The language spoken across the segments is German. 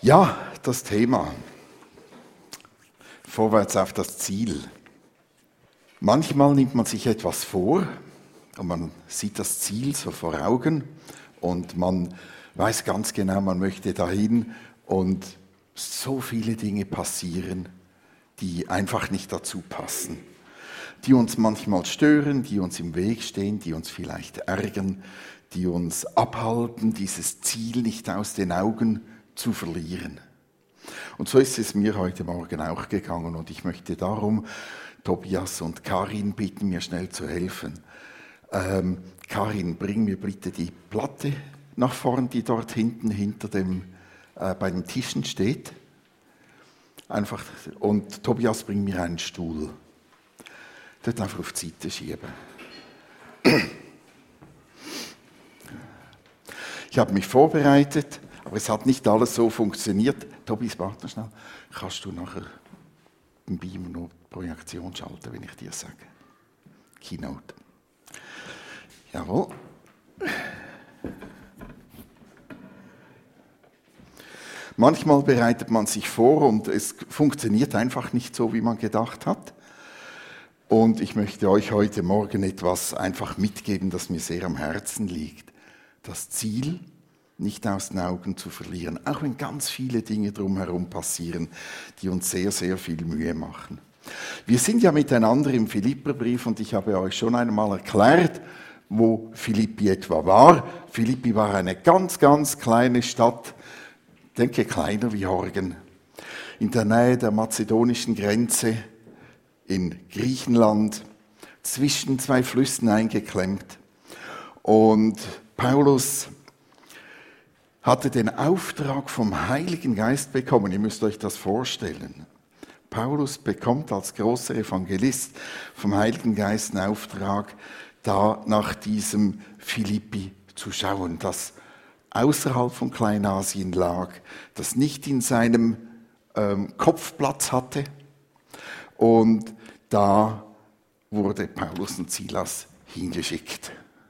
Ja, das Thema. Vorwärts auf das Ziel. Manchmal nimmt man sich etwas vor und man sieht das Ziel so vor Augen und man weiß ganz genau, man möchte dahin und so viele Dinge passieren, die einfach nicht dazu passen, die uns manchmal stören, die uns im Weg stehen, die uns vielleicht ärgern, die uns abhalten, dieses Ziel nicht aus den Augen zu verlieren. Und so ist es mir heute Morgen auch gegangen und ich möchte darum Tobias und Karin bitten, mir schnell zu helfen. Karin, bring mir bitte die Platte nach vorn, die dort hinten hinter bei den Tischen steht. Einfach, und Tobias, bring mir einen Stuhl. Dort einfach auf die Seite schieben. Ich habe mich vorbereitet, aber es hat nicht alles so funktioniert. Tobias, warte schnell. Kannst du nachher im Beamer noch Projektion schalten, wenn ich dir sage? Keynote. Jawohl. Manchmal bereitet man sich vor und es funktioniert einfach nicht so, wie man gedacht hat. Und ich möchte euch heute Morgen etwas einfach mitgeben, das mir sehr am Herzen liegt. Das Ziel nicht aus den Augen zu verlieren, auch wenn ganz viele Dinge drumherum passieren, die uns sehr, sehr viel Mühe machen. Wir sind ja miteinander im Philipperbrief und ich habe euch schon einmal erklärt, wo Philippi etwa war. Philippi war eine ganz, ganz kleine Stadt, ich denke kleiner wie Horgen, in der Nähe der mazedonischen Grenze in Griechenland, zwischen zwei Flüssen eingeklemmt. Und Paulus hatte den Auftrag vom Heiligen Geist bekommen. Ihr müsst euch das vorstellen. Paulus bekommt als großer Evangelist vom Heiligen Geist einen Auftrag, da nach diesem Philippi zu schauen, das außerhalb von Kleinasien lag, das nicht in seinem Kopf Platz hatte. Und da wurde Paulus und Silas hingeschickt.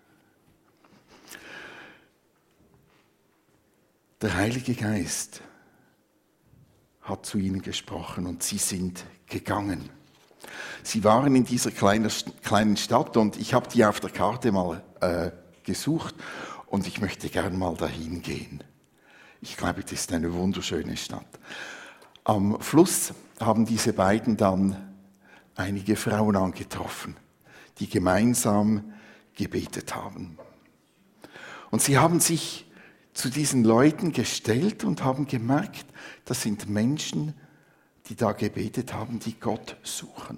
Der Heilige Geist hat zu ihnen gesprochen und sie sind gegangen. Sie waren in dieser kleinen Stadt und ich habe die auf der Karte mal gesucht und ich möchte gern mal dahin gehen. Ich glaube, das ist eine wunderschöne Stadt. Am Fluss haben diese beiden dann einige Frauen angetroffen, die gemeinsam gebetet haben. Und sie haben sich zu diesen Leuten gestellt und haben gemerkt, das sind Menschen, die da gebetet haben, die Gott suchen.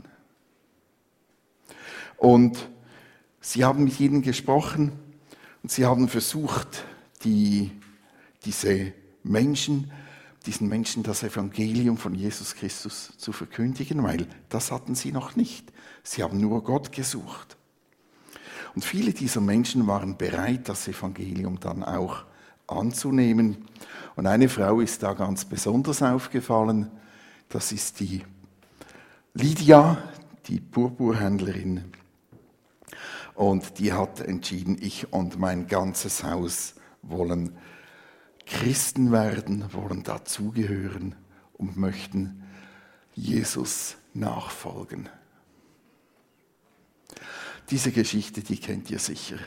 Und sie haben mit ihnen gesprochen und sie haben versucht, diesen Menschen das Evangelium von Jesus Christus zu verkündigen, weil das hatten sie noch nicht. Sie haben nur Gott gesucht. Und viele dieser Menschen waren bereit, das Evangelium dann auch anzunehmen. Und eine Frau ist da ganz besonders aufgefallen. Das ist die Lydia, die Purpurhändlerin. Und die hat entschieden, ich und mein ganzes Haus wollen Christen werden, wollen dazugehören und möchten Jesus nachfolgen. Diese Geschichte, die kennt ihr sicher.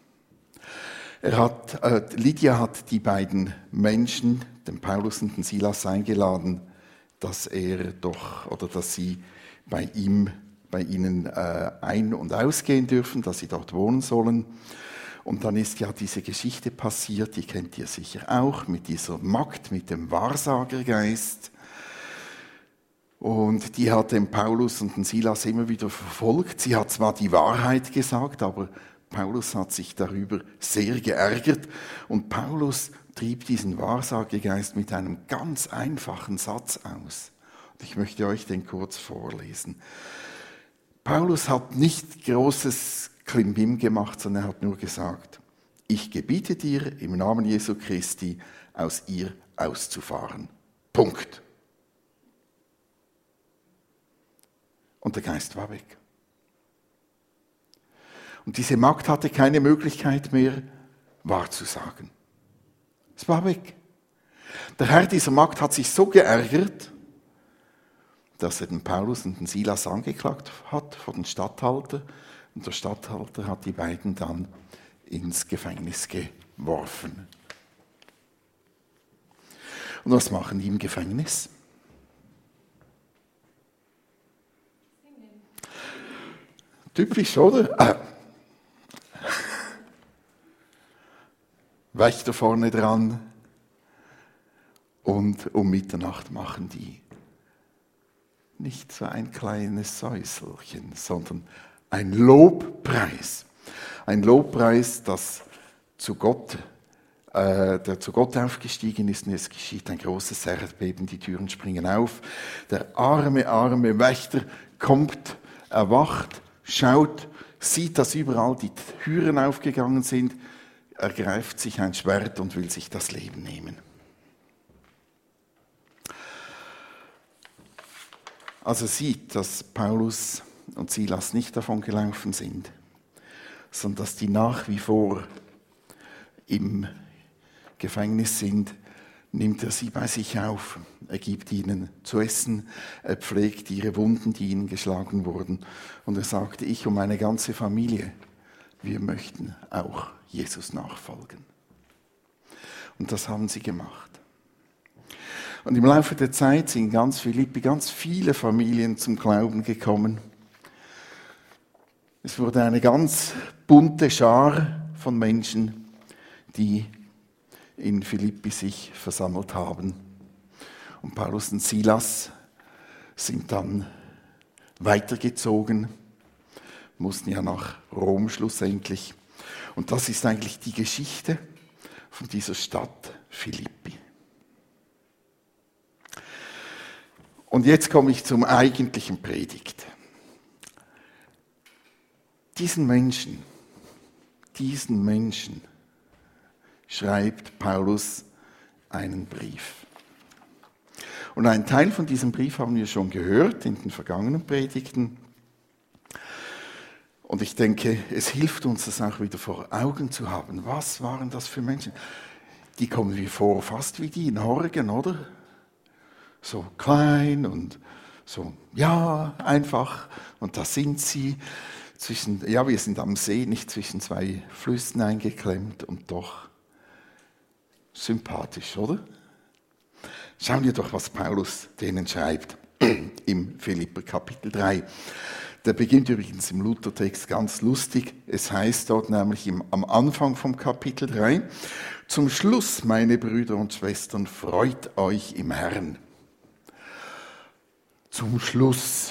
Lydia hat die beiden Menschen, den Paulus und den Silas, eingeladen, dass sie bei ihnen ein- und ausgehen dürfen, dass sie dort wohnen sollen. Und dann ist ja diese Geschichte passiert, die kennt ihr sicher auch, mit dieser Magd, mit dem Wahrsagergeist. Und die hat den Paulus und den Silas immer wieder verfolgt. Sie hat zwar die Wahrheit gesagt, aber Paulus hat sich darüber sehr geärgert. Und Paulus trieb diesen Wahrsagegeist mit einem ganz einfachen Satz aus. Und ich möchte euch den kurz vorlesen. Paulus hat nicht großes Klimbim gemacht, sondern er hat nur gesagt, ich gebiete dir im Namen Jesu Christi, aus ihr auszufahren. Punkt. Und der Geist war weg. Und diese Magd hatte keine Möglichkeit mehr, wahrzusagen. Es war weg. Der Herr dieser Magd hat sich so geärgert, dass er den Paulus und den Silas angeklagt hat vor den Statthalter. Und der Statthalter hat die beiden dann ins Gefängnis geworfen. Und was machen die im Gefängnis? Typisch, oder? Wächter vorne dran. Und um Mitternacht machen die nicht so ein kleines Säuselchen, sondern ein Lobpreis. Ein Lobpreis, das der zu Gott aufgestiegen ist, und es geschieht ein großes Erdbeben, die Türen springen auf. Der arme Wächter kommt, erwacht, schaut, sieht, dass überall die Türen aufgegangen sind, ergreift sich ein Schwert und will sich das Leben nehmen. Als er sieht, dass Paulus und Silas nicht davon gelaufen sind, sondern dass die nach wie vor im Gefängnis sind, nimmt er sie bei sich auf. Er gibt ihnen zu essen, er pflegt ihre Wunden, die ihnen geschlagen wurden. Und er sagte, ich und meine ganze Familie, wir möchten auch Jesus nachfolgen. Und das haben sie gemacht. Und im Laufe der Zeit sind in ganz Philippi ganz viele Familien zum Glauben gekommen. Es wurde eine ganz bunte Schar von Menschen, die in Philippi sich versammelt haben. Und Paulus und Silas sind dann weitergezogen, mussten ja nach Rom schlussendlich. Und das ist eigentlich die Geschichte von dieser Stadt Philippi. Und jetzt komme ich zum eigentlichen Predigt. Diesen Menschen schreibt Paulus einen Brief. Und einen Teil von diesem Brief haben wir schon gehört in den vergangenen Predigten. Und ich denke, es hilft uns, das auch wieder vor Augen zu haben. Was waren das für Menschen? Die kommen mir vor, fast wie die in Horgen, oder? So klein und so, ja, einfach. Und da sind sie. Wir sind am See, nicht zwischen zwei Flüssen eingeklemmt und doch sympathisch, oder? Schauen wir doch, was Paulus denen schreibt im Philipper Kapitel 3. Der beginnt übrigens im Luthertext ganz lustig. Es heißt dort nämlich am Anfang vom Kapitel 3, zum Schluss, meine Brüder und Schwestern, freut euch im Herrn. Zum Schluss.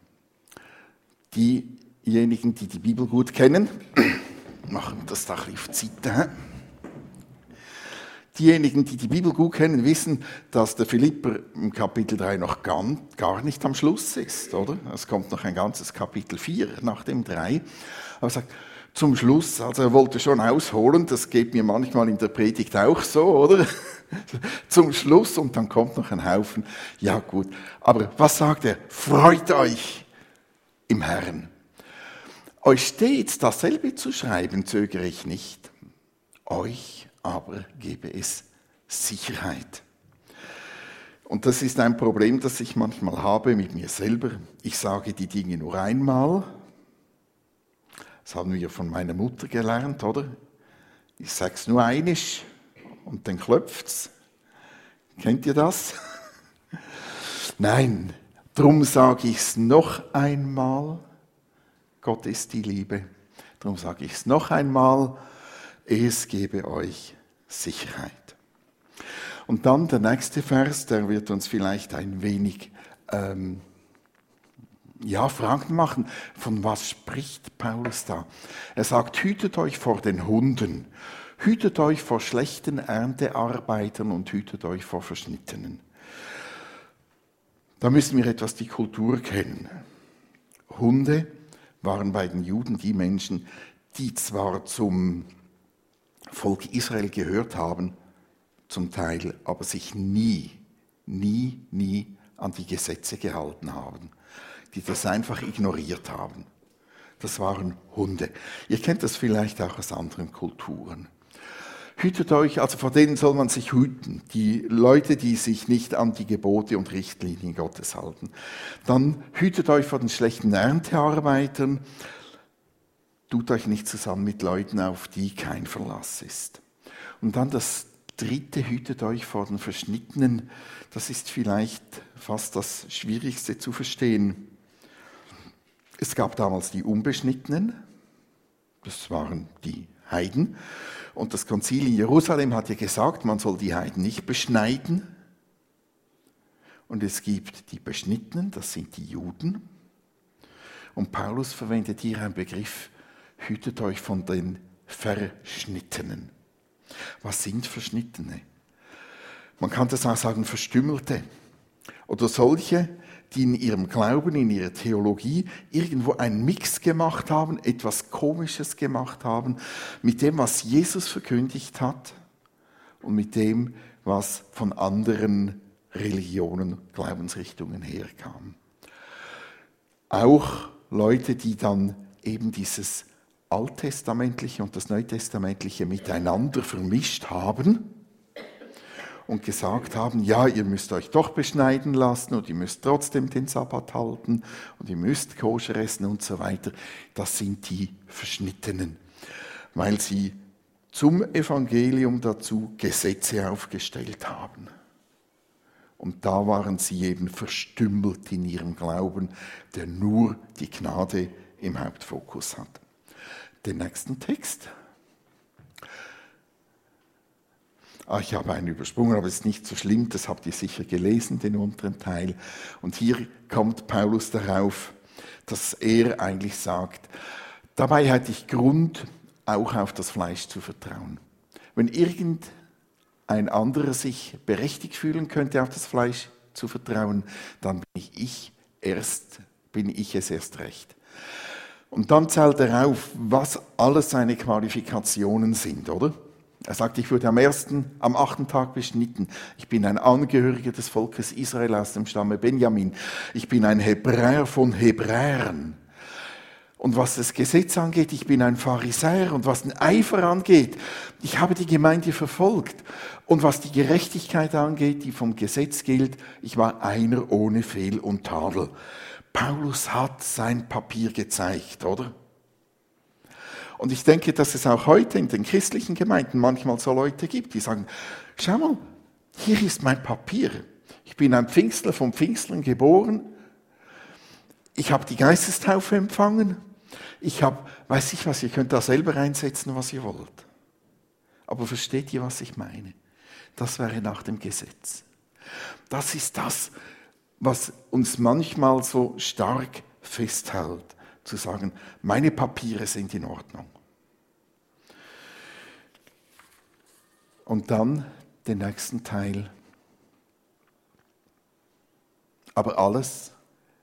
Diejenigen, die die Bibel gut kennen, machen das doch auf die Seite. Diejenigen, die die Bibel gut kennen, wissen, dass der Philipper im Kapitel 3 noch gar nicht am Schluss ist, oder? Es kommt noch ein ganzes Kapitel 4 nach dem 3. Aber er sagt, zum Schluss, also er wollte schon ausholen, das geht mir manchmal in der Predigt auch so, oder? Zum Schluss und dann kommt noch ein Haufen. Ja gut, aber was sagt er? Freut euch im Herrn. Euch stets dasselbe zu schreiben, zögere ich nicht. Euch aber gebe es Sicherheit. Und das ist ein Problem, das ich manchmal habe mit mir selber. Ich sage die Dinge nur einmal. Das haben wir von meiner Mutter gelernt, oder? Ich sage es nur einisch und dann klopft's. Kennt ihr das? Nein, drum sage ich es noch einmal. Gott ist die Liebe. Darum sage ich es noch einmal. Es gebe euch Sicherheit. Und dann der nächste Vers, der wird uns vielleicht ein wenig Fragen machen. Von was spricht Paulus da? Er sagt, hütet euch vor den Hunden, hütet euch vor schlechten Erntearbeitern und hütet euch vor Verschnittenen. Da müssen wir etwas die Kultur kennen. Hunde waren bei den Juden die Menschen, die zwar zum Volk Israel gehört haben, zum Teil, aber sich nie an die Gesetze gehalten haben, die das einfach ignoriert haben. Das waren Hunde. Ihr kennt das vielleicht auch aus anderen Kulturen. Hütet euch, also vor denen soll man sich hüten, die Leute, die sich nicht an die Gebote und Richtlinien Gottes halten. Dann hütet euch vor den schlechten Erntearbeitern, tut euch nicht zusammen mit Leuten, auf die kein Verlass ist. Und dann das dritte, hütet euch vor den Verschnittenen. Das ist vielleicht fast das Schwierigste zu verstehen. Es gab damals die Unbeschnittenen, das waren die Heiden. Und das Konzil in Jerusalem hat ja gesagt, man soll die Heiden nicht beschneiden. Und es gibt die Beschnittenen, das sind die Juden. Und Paulus verwendet hier einen Begriff, hütet euch von den Verschnittenen. Was sind Verschnittene? Man kann das auch sagen, Verstümmelte. Oder solche, die in ihrem Glauben, in ihrer Theologie irgendwo einen Mix gemacht haben, etwas Komisches gemacht haben, mit dem, was Jesus verkündigt hat und mit dem, was von anderen Religionen, Glaubensrichtungen herkam. Auch Leute, die dann eben dieses Alttestamentliche und das Neutestamentliche miteinander vermischt haben und gesagt haben, ja, ihr müsst euch doch beschneiden lassen und ihr müsst trotzdem den Sabbat halten und ihr müsst koscher essen und so weiter. Das sind die Verschnittenen, weil sie zum Evangelium dazu Gesetze aufgestellt haben. Und da waren sie eben verstümmelt in ihrem Glauben, der nur die Gnade im Hauptfokus hat. Den nächsten Text. Ich habe einen übersprungen, aber es ist nicht so schlimm, das habt ihr sicher gelesen, den unteren Teil. Und hier kommt Paulus darauf, dass er eigentlich sagt, dabei hätte ich Grund, auch auf das Fleisch zu vertrauen. Wenn irgendein anderer sich berechtigt fühlen könnte, auf das Fleisch zu vertrauen, dann bin ich es erst recht. Und dann zählt er auf, was alles seine Qualifikationen sind, oder? Er sagt, ich wurde am 8. Tag beschnitten. Ich bin ein Angehöriger des Volkes Israel aus dem Stamme Benjamin. Ich bin ein Hebräer von Hebräern. Und was das Gesetz angeht, ich bin ein Pharisäer. Und was den Eifer angeht, ich habe die Gemeinde verfolgt. Und was die Gerechtigkeit angeht, die vom Gesetz gilt, ich war einer ohne Fehl und Tadel. Paulus hat sein Papier gezeigt, oder? Und ich denke, dass es auch heute in den christlichen Gemeinden manchmal so Leute gibt, die sagen, schau mal, hier ist mein Papier. Ich bin ein Pfingstler vom Pfingstlern geboren. Ich habe die Geistestaufe empfangen. Ich habe, weiß ich was, ihr könnt da selber einsetzen, was ihr wollt. Aber versteht ihr, was ich meine? Das wäre nach dem Gesetz. Das ist das, was uns manchmal so stark festhält, zu sagen, meine Papiere sind in Ordnung. Und dann den nächsten Teil. Aber alles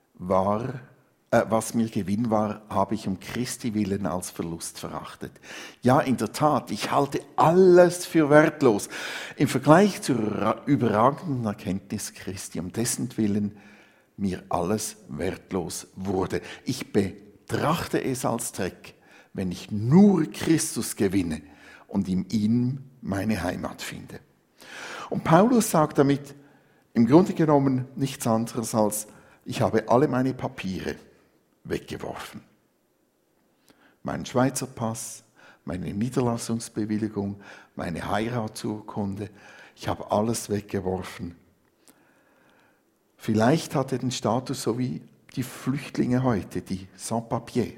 was mir Gewinn war, habe ich um Christi willen als Verlust verachtet. Ja, in der Tat, ich halte alles für wertlos im Vergleich zur überragenden Erkenntnis Christi, um dessen Willen mir alles wertlos wurde. Ich betrachte es als Dreck, wenn ich nur Christus gewinne und in ihm meine Heimat finde. Und Paulus sagt damit im Grunde genommen nichts anderes als, ich habe alle meine Papiere weggeworfen. Meinen Schweizer Pass, meine Niederlassungsbewilligung, meine Heiratsurkunde, ich habe alles weggeworfen. Vielleicht hat er den Status so wie die Flüchtlinge heute, die Sans-Papier.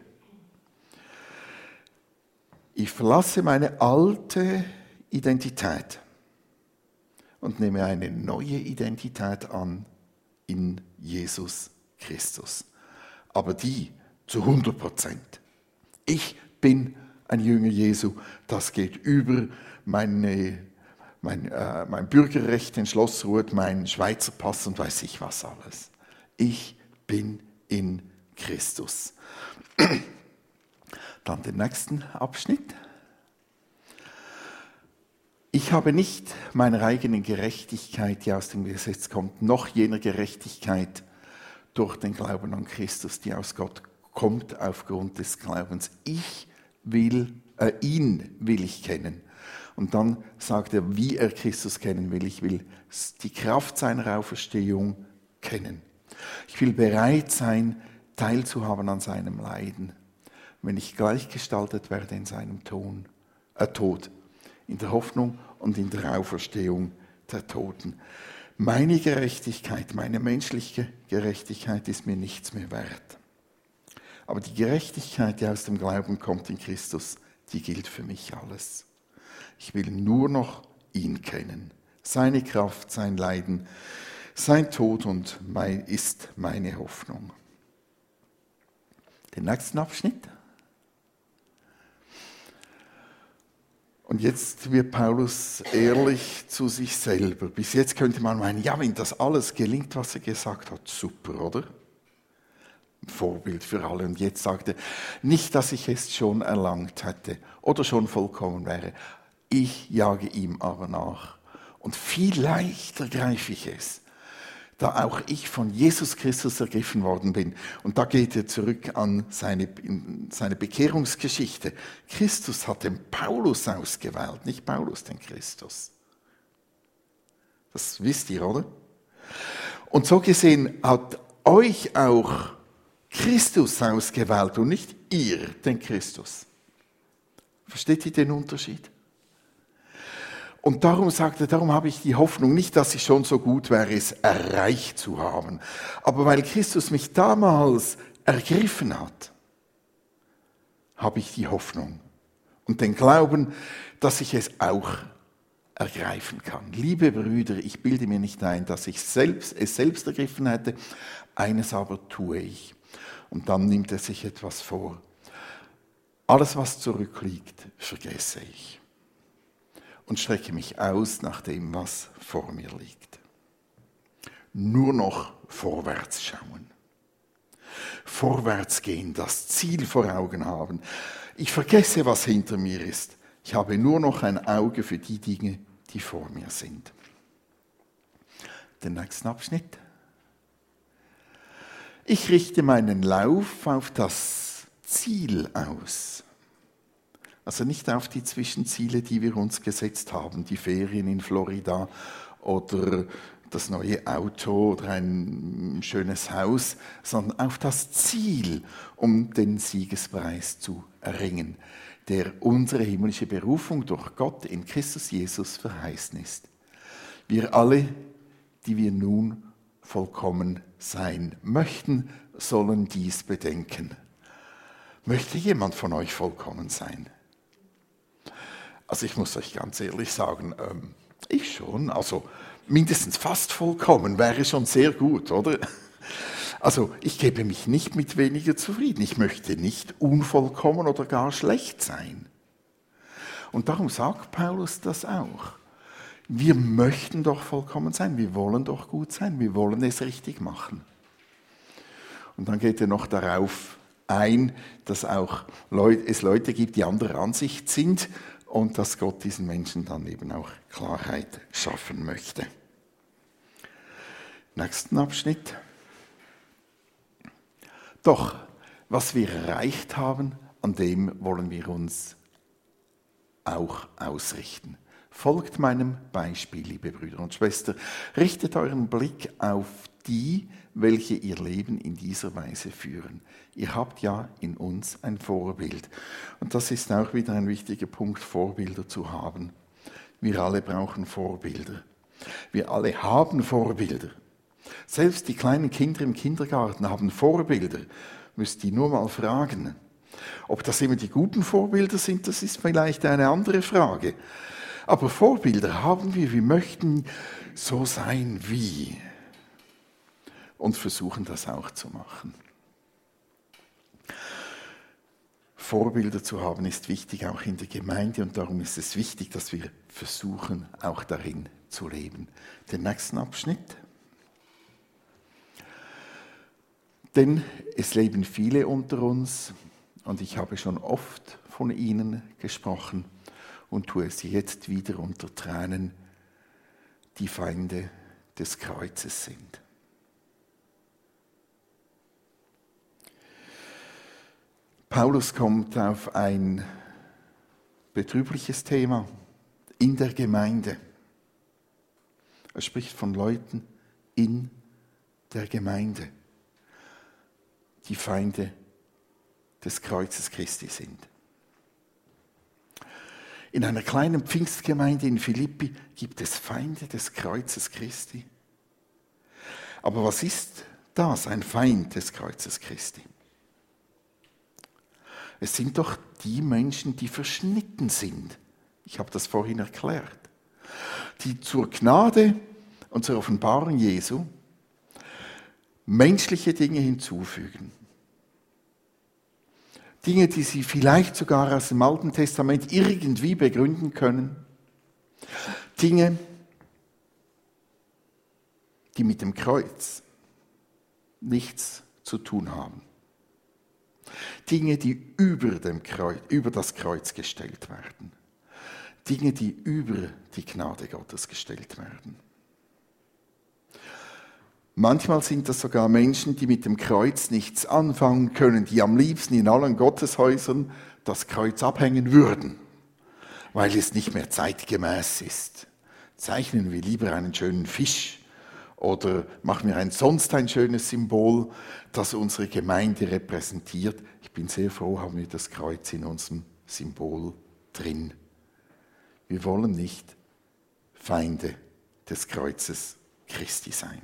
Ich verlasse meine alte Identität und nehme eine neue Identität an in Jesus Christus. Aber die zu 100%. Ich bin ein Jünger Jesu. Das geht über mein Bürgerrecht in Schlossruhe, mein Schweizer Pass und weiß ich was alles. Ich bin in Christus. Dann den nächsten Abschnitt. Ich habe nicht meiner eigenen Gerechtigkeit, die aus dem Gesetz kommt, noch jener Gerechtigkeit durch den Glauben an Christus, die aus Gott kommt aufgrund des Glaubens. Ihn will ich kennen Und dann sagt er, wie er Christus kennen will. Ich will die Kraft seiner Auferstehung kennen. Ich will bereit sein, teilzuhaben an seinem Leiden, wenn ich gleichgestaltet werde in seinem Tod, in der Hoffnung und in der Auferstehung der Toten. Meine Gerechtigkeit, meine menschliche Gerechtigkeit ist mir nichts mehr wert. Aber die Gerechtigkeit, die aus dem Glauben kommt in Christus, die gilt für mich alles. Ich will nur noch ihn kennen. Seine Kraft, sein Leiden, sein Tod ist meine Hoffnung. Den nächsten Abschnitt. Und jetzt wird Paulus ehrlich zu sich selber. Bis jetzt könnte man meinen, ja, wenn das alles gelingt, was er gesagt hat, super, oder? Vorbild für alle. Und jetzt sagt er, nicht, dass ich es schon erlangt hätte oder schon vollkommen wäre. Ich jage ihm aber nach. Und vielleicht ergreife ich es, da auch ich von Jesus Christus ergriffen worden bin. Und da geht er zurück an seine Bekehrungsgeschichte. Christus hat den Paulus ausgewählt, nicht Paulus den Christus. Das wisst ihr, oder? Und so gesehen hat euch auch Christus ausgewählt und nicht ihr den Christus. Versteht ihr den Unterschied? Und darum sagt er, darum habe ich die Hoffnung, nicht, dass ich schon so gut wäre, es erreicht zu haben, aber weil Christus mich damals ergriffen hat, habe ich die Hoffnung und den Glauben, dass ich es auch ergreifen kann. Liebe Brüder, ich bilde mir nicht ein, dass ich es selbst ergriffen hätte, eines aber tue ich. Und dann nimmt er sich etwas vor. Alles, was zurückliegt, vergesse ich. Und strecke mich aus nach dem, was vor mir liegt. Nur noch vorwärts schauen. Vorwärts gehen, das Ziel vor Augen haben. Ich vergesse, was hinter mir ist. Ich habe nur noch ein Auge für die Dinge, die vor mir sind. Den nächsten Abschnitt. Ich richte meinen Lauf auf das Ziel aus. Also nicht auf die Zwischenziele, die wir uns gesetzt haben, die Ferien in Florida oder das neue Auto oder ein schönes Haus, sondern auf das Ziel, um den Siegespreis zu erringen, der unsere himmlische Berufung durch Gott in Christus Jesus verheißen ist. Wir alle, die wir nun vollkommen sein möchten, sollen dies bedenken. Möchte jemand von euch vollkommen sein? Also ich muss euch ganz ehrlich sagen, ich schon. Also mindestens fast vollkommen wäre schon sehr gut, oder? Also ich gebe mich nicht mit weniger zufrieden. Ich möchte nicht unvollkommen oder gar schlecht sein. Und darum sagt Paulus das auch. Wir möchten doch vollkommen sein, wir wollen doch gut sein, wir wollen es richtig machen. Und dann geht er noch darauf ein, dass auch es Leute gibt, die anderer Ansicht sind und dass Gott diesen Menschen dann eben auch Klarheit schaffen möchte. Nächsten Abschnitt. Doch, was wir erreicht haben, an dem wollen wir uns auch ausrichten. Folgt meinem Beispiel, liebe Brüder und Schwestern. Richtet euren Blick auf die, welche ihr Leben in dieser Weise führen. Ihr habt ja in uns ein Vorbild. Und das ist auch wieder ein wichtiger Punkt, Vorbilder zu haben. Wir alle brauchen Vorbilder. Wir alle haben Vorbilder. Selbst die kleinen Kinder im Kindergarten haben Vorbilder. Müsst ihr nur mal fragen. Ob das immer die guten Vorbilder sind, das ist vielleicht eine andere Frage. Aber Vorbilder haben wir möchten so sein wie. Und versuchen das auch zu machen. Vorbilder zu haben ist wichtig, auch in der Gemeinde. Und darum ist es wichtig, dass wir versuchen, auch darin zu leben. Den nächsten Abschnitt. Denn es leben viele unter uns und ich habe schon oft von ihnen gesprochen und tue es jetzt wieder unter Tränen, die Feinde des Kreuzes sind. Paulus kommt auf ein betrübliches Thema. in der Gemeinde. Er spricht von Leuten in der Gemeinde, die Feinde des Kreuzes Christi sind. In einer kleinen Pfingstgemeinde in Philippi gibt es Feinde des Kreuzes Christi. Aber was ist das, ein Feind des Kreuzes Christi? Es sind doch die Menschen, die verschnitten sind. Ich habe das vorhin erklärt. Die zur Gnade und zur Offenbarung Jesu menschliche Dinge hinzufügen. Dinge, die sie vielleicht sogar aus dem Alten Testament irgendwie begründen können. Dinge, die mit dem Kreuz nichts zu tun haben. Dinge, die über das Kreuz gestellt werden. Dinge, die über die Gnade Gottes gestellt werden. Manchmal sind das sogar Menschen, die mit dem Kreuz nichts anfangen können, die am liebsten in allen Gotteshäusern das Kreuz abhängen würden, weil es nicht mehr zeitgemäß ist. Zeichnen wir lieber einen schönen Fisch oder machen wir sonst ein schönes Symbol, das unsere Gemeinde repräsentiert. Ich bin sehr froh, haben wir das Kreuz in unserem Symbol drin. Wir wollen nicht Feinde des Kreuzes Christi sein.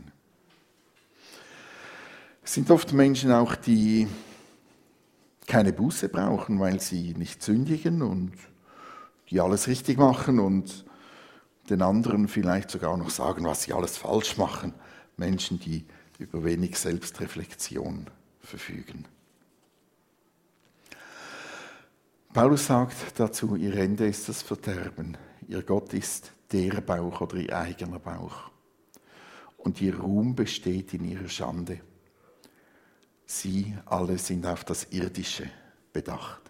Es sind oft Menschen auch, die keine Buße brauchen, weil sie nicht sündigen und die alles richtig machen und den anderen vielleicht sogar noch sagen, was sie alles falsch machen. Menschen, die über wenig Selbstreflexion verfügen. Paulus sagt dazu, ihr Ende ist das Verderben, ihr Gott ist der Bauch oder ihr eigener Bauch und ihr Ruhm besteht in ihrer Schande. Sie alle sind auf das Irdische bedacht.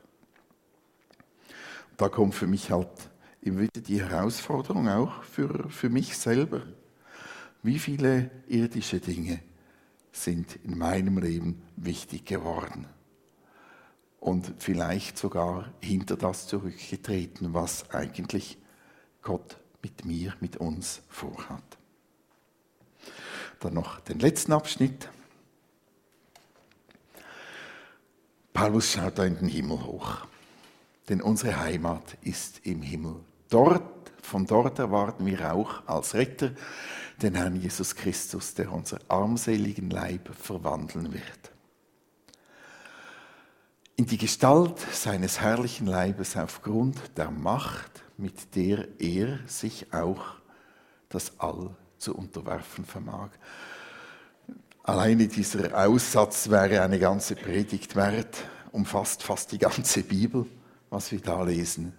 Da kommt für mich halt immer wieder die Herausforderung auch für mich selber. Wie viele irdische Dinge sind in meinem Leben wichtig geworden? Und vielleicht sogar hinter das zurückgetreten, was eigentlich Gott mit mir, mit uns vorhat. Dann noch den letzten Abschnitt. Paulus schaut da in den Himmel hoch, denn unsere Heimat ist im Himmel. Von dort erwarten wir auch als Retter den Herrn Jesus Christus, der unser armseligen Leib verwandeln wird. In die Gestalt seines herrlichen Leibes aufgrund der Macht, mit der er sich auch das All zu unterwerfen vermag. Alleine dieser Aussatz wäre eine ganze Predigt wert, umfasst fast die ganze Bibel, was wir da lesen.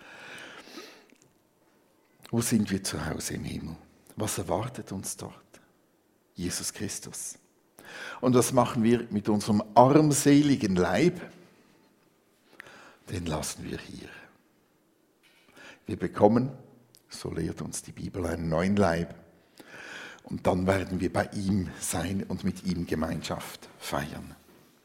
Wo sind wir zu Hause im Himmel? Was erwartet uns dort? Jesus Christus. Und was machen wir mit unserem armseligen Leib? Den lassen wir hier. Wir bekommen, so lehrt uns die Bibel, einen neuen Leib. Und dann werden wir bei ihm sein und mit ihm Gemeinschaft feiern.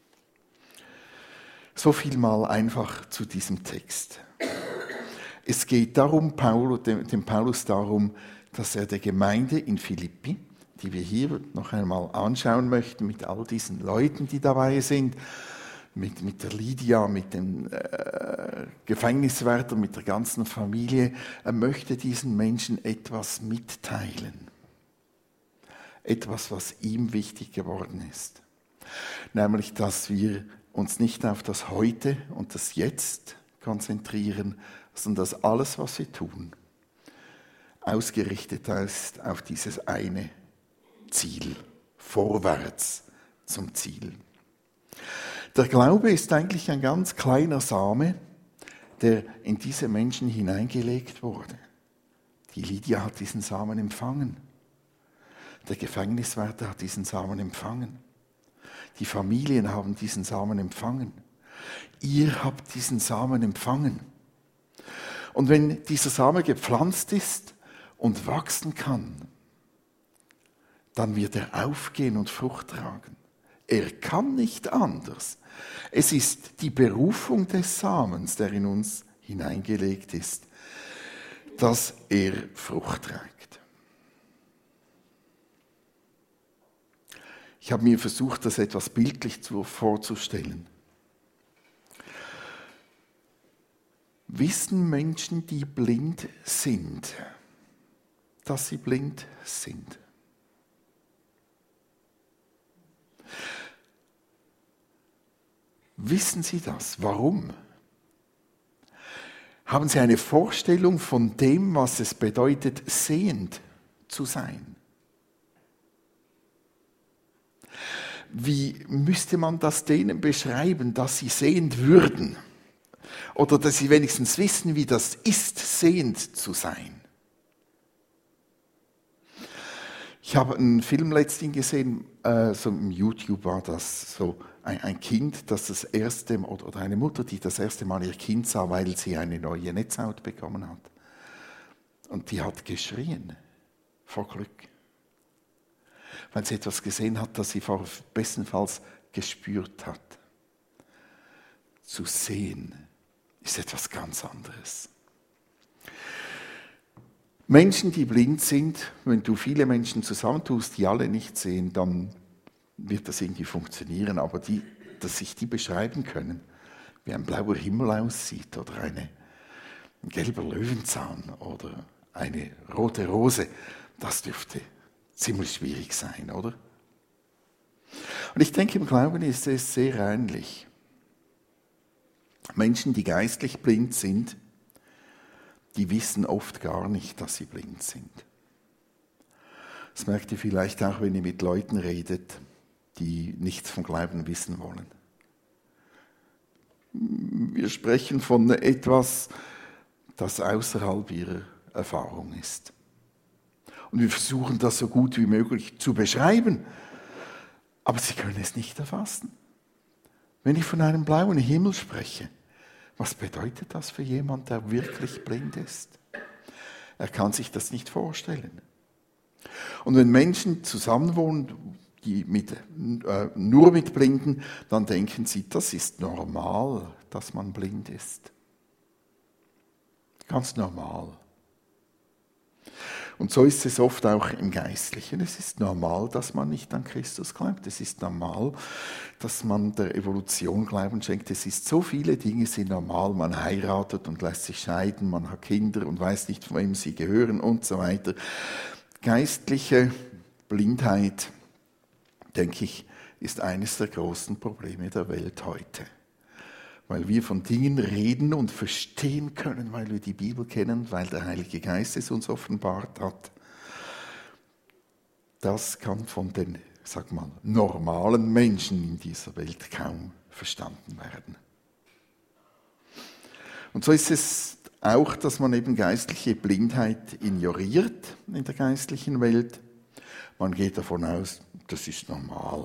So viel mal einfach zu diesem Text. Es geht darum, dem Paulus darum, dass er der Gemeinde in Philippi, die wir hier noch einmal anschauen möchten, mit all diesen Leuten, die dabei sind, mit der Lydia, mit dem Gefängniswärter, mit der ganzen Familie, er möchte diesen Menschen etwas mitteilen. Etwas, was ihm wichtig geworden ist. Nämlich, dass wir uns nicht auf das Heute und das Jetzt konzentrieren, sondern dass alles, was wir tun, ausgerichtet ist auf dieses eine Ziel, vorwärts zum Ziel. Der Glaube ist eigentlich ein ganz kleiner Same, der in diese Menschen hineingelegt wurde. Die Lydia hat diesen Samen empfangen. Der Gefängniswärter hat diesen Samen empfangen. Die Familien haben diesen Samen empfangen. Ihr habt diesen Samen empfangen. Und wenn dieser Same gepflanzt ist und wachsen kann, dann wird er aufgehen und Frucht tragen. Er kann nicht anders. Es ist die Berufung des Samens, der in uns hineingelegt ist, dass er Frucht trägt. Ich habe mir versucht, das etwas bildlich vorzustellen. Wissen Menschen, die blind sind, dass sie blind sind? Wissen Sie das? Warum? Haben Sie eine Vorstellung von dem, was es bedeutet, sehend zu sein? Wie müsste man das denen beschreiben, dass sie sehend würden? Oder dass sie wenigstens wissen, wie das ist, sehend zu sein? Ich habe einen Film letztens gesehen, so im YouTube war das so, ein Kind, das erste, oder eine Mutter, die das erste Mal ihr Kind sah, weil sie eine neue Netzhaut bekommen hat. Und die hat geschrien vor Glück. Weil sie etwas gesehen hat, das sie bestenfalls gespürt hat. Zu sehen ist etwas ganz anderes. Menschen, die blind sind, wenn du viele Menschen zusammentust, die alle nicht sehen, dann wird das irgendwie funktionieren. Aber dass sich die beschreiben können, wie ein blauer Himmel aussieht oder ein gelber Löwenzahn oder eine rote Rose, das dürfte ziemlich schwierig sein, oder? Und ich denke, im Glauben ist es sehr ähnlich. Menschen, die geistlich blind sind, die wissen oft gar nicht, dass sie blind sind. Das merkt ihr vielleicht auch, wenn ihr mit Leuten redet, die nichts vom Glauben wissen wollen. Wir sprechen von etwas, das außerhalb ihrer Erfahrung ist. Und wir versuchen das so gut wie möglich zu beschreiben, aber sie können es nicht erfassen. Wenn ich von einem blauen Himmel spreche, was bedeutet das für jemanden, der wirklich blind ist? Er kann sich das nicht vorstellen. Und wenn Menschen zusammenwohnen, die nur mit Blinden, dann denken sie, das ist normal, dass man blind ist. Ganz normal. Und so ist es oft auch im Geistlichen. Es ist normal, dass man nicht an Christus glaubt. Es ist normal, dass man der Evolution Glauben schenkt. Es ist so viele Dinge sind normal. Man heiratet und lässt sich scheiden, man hat Kinder und weiß nicht, von wem sie gehören und so weiter. Geistliche Blindheit, denke ich, ist eines der großen Probleme der Welt heute. Weil wir von Dingen reden und verstehen können, weil wir die Bibel kennen, weil der Heilige Geist es uns offenbart hat. Das kann von den, normalen Menschen in dieser Welt kaum verstanden werden. Und so ist es auch, dass man eben geistliche Blindheit ignoriert in der geistlichen Welt. Man geht davon aus, das ist normal.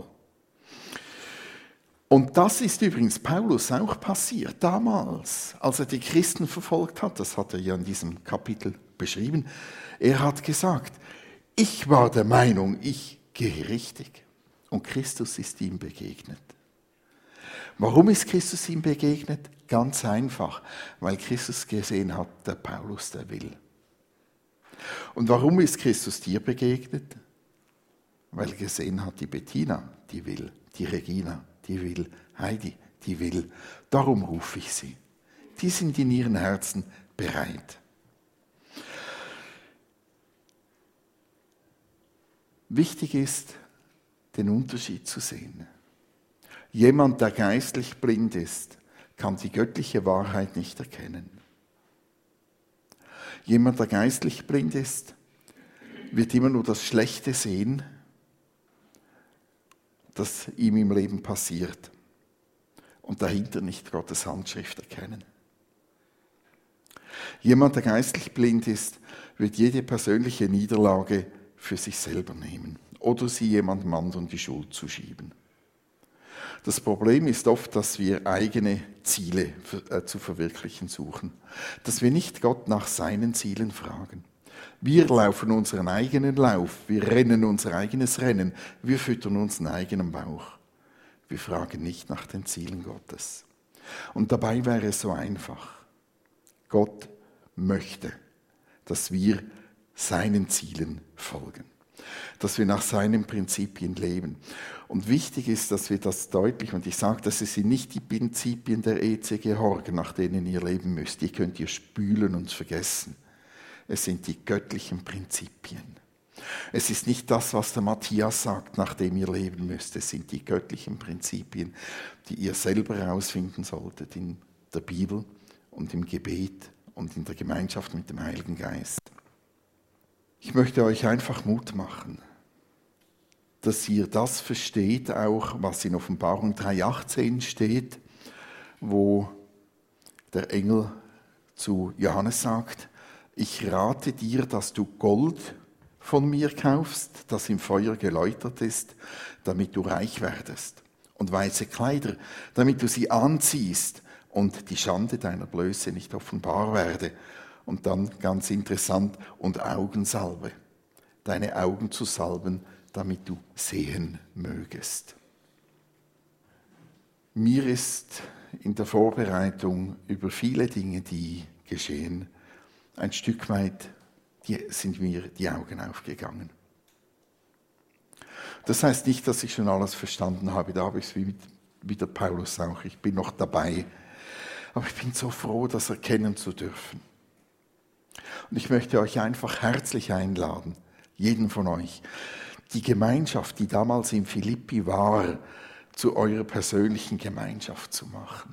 Und das ist übrigens Paulus auch passiert, damals, als er die Christen verfolgt hat. Das hat er ja in diesem Kapitel beschrieben. Er hat gesagt, ich war der Meinung, ich gehe richtig. Und Christus ist ihm begegnet. Warum ist Christus ihm begegnet? Ganz einfach, weil Christus gesehen hat, der Paulus, der will. Und warum ist Christus dir begegnet? Weil er gesehen hat, die Bettina, die will, die Regina, die will, Heidi, die will. Darum rufe ich sie. Die sind in ihren Herzen bereit. Wichtig ist, den Unterschied zu sehen. Jemand, der geistlich blind ist, kann die göttliche Wahrheit nicht erkennen. Jemand, der geistlich blind ist, wird immer nur das Schlechte sehen, das ihm im Leben passiert und dahinter nicht Gottes Handschrift erkennen. Jemand, der geistlich blind ist, wird jede persönliche Niederlage für sich selber nehmen oder sie jemandem anderen die Schuld zuschieben. Das Problem ist oft, dass wir eigene Ziele zu verwirklichen suchen, dass wir nicht Gott nach seinen Zielen fragen. Wir laufen unseren eigenen Lauf, wir rennen unser eigenes Rennen, wir füttern unseren eigenen Bauch. Wir fragen nicht nach den Zielen Gottes. Und dabei wäre es so einfach. Gott möchte, dass wir seinen Zielen folgen, dass wir nach seinen Prinzipien leben. Und wichtig ist, dass wir das deutlich, und ich sage, das sind nicht die Prinzipien der ECG Horgen, nach denen ihr leben müsst. Die könnt ihr spülen und vergessen. Es sind die göttlichen Prinzipien. Es ist nicht das, was der Matthias sagt, nach dem ihr leben müsst. Es sind die göttlichen Prinzipien, die ihr selber herausfinden solltet in der Bibel und im Gebet und in der Gemeinschaft mit dem Heiligen Geist. Ich möchte euch einfach Mut machen, dass ihr das versteht, auch was in Offenbarung 3,18 steht, wo der Engel zu Johannes sagt, ich rate dir, dass du Gold von mir kaufst, das im Feuer geläutert ist, damit du reich werdest. Und weiße Kleider, damit du sie anziehst und die Schande deiner Blöße nicht offenbar werde. Und dann ganz interessant, und Augensalbe, deine Augen zu salben, damit du sehen mögest. Mir ist in der Vorbereitung über viele Dinge, die geschehen, ein Stück weit sind mir die Augen aufgegangen. Das heißt nicht, dass ich schon alles verstanden habe, da habe ich es wie der Paulus auch, ich bin noch dabei. Aber ich bin so froh, das erkennen zu dürfen. Und ich möchte euch einfach herzlich einladen, jeden von euch, die Gemeinschaft, die damals in Philippi war, zu eurer persönlichen Gemeinschaft zu machen.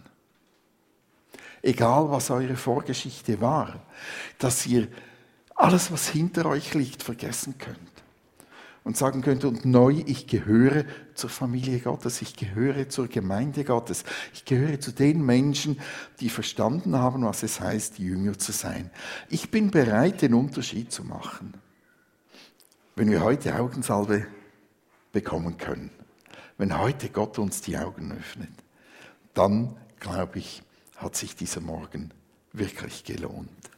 Egal, was eure Vorgeschichte war, dass ihr alles, was hinter euch liegt, vergessen könnt. Und sagen könnt, und neu, ich gehöre zur Familie Gottes, ich gehöre zur Gemeinde Gottes, ich gehöre zu den Menschen, die verstanden haben, was es heißt, Jünger zu sein. Ich bin bereit, den Unterschied zu machen. Wenn wir heute Augensalbe bekommen können, wenn heute Gott uns die Augen öffnet, dann, glaube ich, hat sich dieser Morgen wirklich gelohnt.